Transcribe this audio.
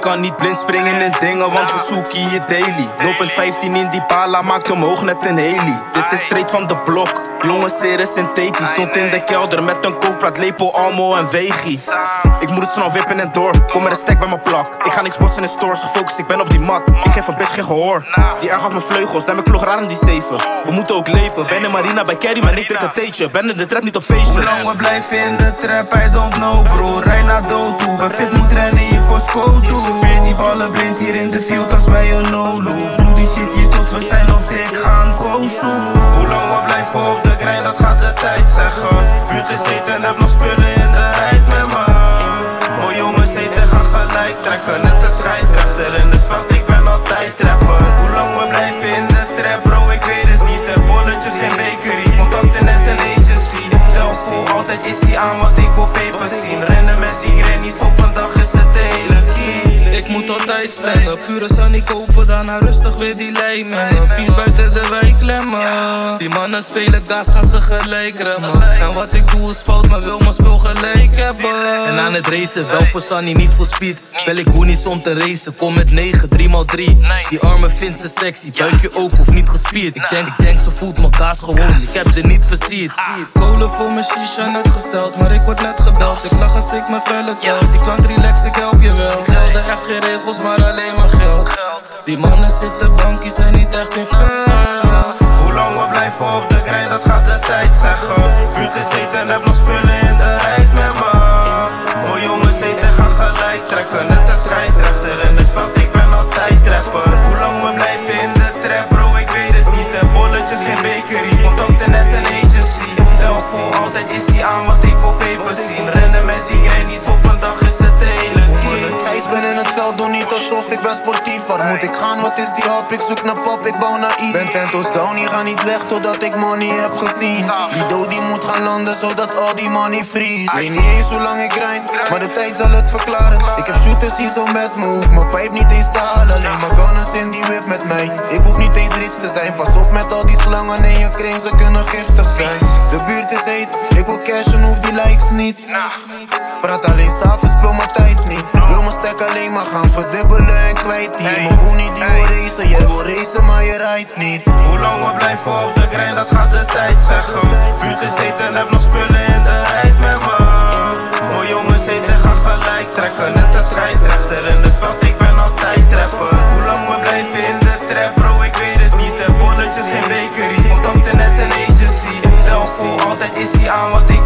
kan niet blind springen in dingen, want we zoeken je daily. 0.15 in die pala maakt omhoog net een heli. Dit is straight van de blok, jongens zeer synthetisch. Stond in de kelder met een kookplaat, lepel, almo en vegi. Ik moet het snel wippen en door, kom met een stack bij mijn plak. Ik ga niks bossen in stores, gefocust, ik ben op die mat. Ik geef een bitch geen gehoor, die erg af mijn vleugels. Daarom ik vlog raar in die 7. We moeten ook leven, ben in Marina bij Carrie, maar ik drink een theetje. Ben in de trap, niet op feestjes. Hoe lang we blijven in de trap, I don't know bro. Rij naar dood toe, ben fit, moet rennen hier voor school toe. Serveer die ballen blind hier in de field als bij een no-loop. Doe die shit hier tot we zijn op dik gaan kozen. Hoe lang we blijven op de grind, dat gaat de tijd zeggen. Vuurt is eten en heb nog spullen in de rijd met me. Mooi jongens eten, gaan gelijk trekken. Net een scheidsrechter in het veld, ik ben altijd trappen. Hoe lang we blijven in de trap bro, ik weet het niet. En bolletjes, geen bakery, contact in net een agency. Telfo, altijd is hij aan wat ik wil paper zien. Rennen met die grannies, op een dag is het de hele key. Ik moet altijd slengen, pure sunny kopen, daarna rustig weer die lijn mengen. Fiets buiten de wijk klemmen. Die mannen spelen gas, gaan ze gelijk remmen. En wat ik doe is fout, maar wil mijn spul gelijk hebben. En aan het racen, wel voor Sunny, niet voor speed. Bel ik Hoenies om te racen, kom met 9, 3x3. Die armen vindt ze sexy, buikje ook, hoeft niet gespierd. Ik denk ze voelt mijn kaas gewoon, ik heb er niet versierd. Kolen voor mijn shisha net gesteld, maar ik word net gebeld. Ik lach als ik mijn vellen tel, die klant relax, ik help je wel. Gelden echt geen regels, maar alleen maar geld. Die mannen zitten bankie, zijn niet echt in vel. Hoe lang we blijven op de grind, dat gaat de tijd zeggen. Vuurt is eten en heb nog spullen in de rijd met me. Mooi jongens eten, gaan gelijk trekken. Net een scheidsrechter in het veld, ik ben altijd trappen. Hoe lang we blijven in de trap bro, ik weet het niet. En bolletjes, geen bakery, contacten net een agency. Telfo, altijd is hij aan wat ik wil paper zien. Rennen met die grannies, op een dag is het de hele key. Ik ben in het veld, doe niet alsof ik ben sportief. Waar moet ik gaan, wat is die hap? Ik zoek naar pap, ik bouw naar iets. Ben tento's down, hier ga niet weg totdat ik money heb gezien. Die dood die moet gaan landen, zodat al die money freeze. Weet niet eens hoe lang ik grind, maar de tijd zal het verklaren. Ik heb shooters hier zo met me, hoef mijn pijp niet eens te halen. Alleen mijn gunners in die whip met mij. Ik hoef niet eens rich te zijn, pas op met al die slangen in je kring, ze kunnen giftig zijn. De buurt is heet, ik wil cash en hoef die likes niet. Praat alleen s'avonds, speel mijn tijd niet. Wil mijn stack alleen maar gaan verdubbelen en kwijt hier. Mijn boenie die wil racen, jij wil racen maar je rijdt niet. Hoe lang we blijven op de grind, dat gaat de tijd zeggen. Vuurt is eten en heb nog spullen in de rijd met me. Mooi jongens eten, gaan gelijk trekken. Net een scheidsrechter in het veld, ik ben altijd trappen. Hoe lang we blijven in de trap bro, ik weet het niet. En bolletjes, geen bakery, contacten net een agency. Telfo, altijd is hij aan wat ik